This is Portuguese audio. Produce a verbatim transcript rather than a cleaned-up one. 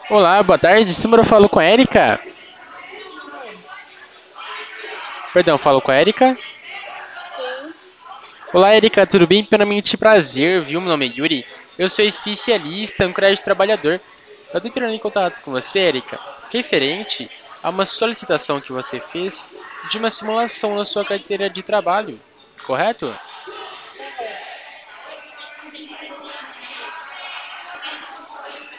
Olá, boa tarde. Esse número eu falo com a Erika. Não. Perdão, falo com a Erika. Sim. Olá, Erika, tudo bem? Primeiramente, prazer, viu? Meu nome é Yuri. Eu sou especialista em crédito trabalhador. Eu estou entrando em contato com você, Erika, referente a uma solicitação que você fez de uma simulação na sua carteira de trabalho, correto?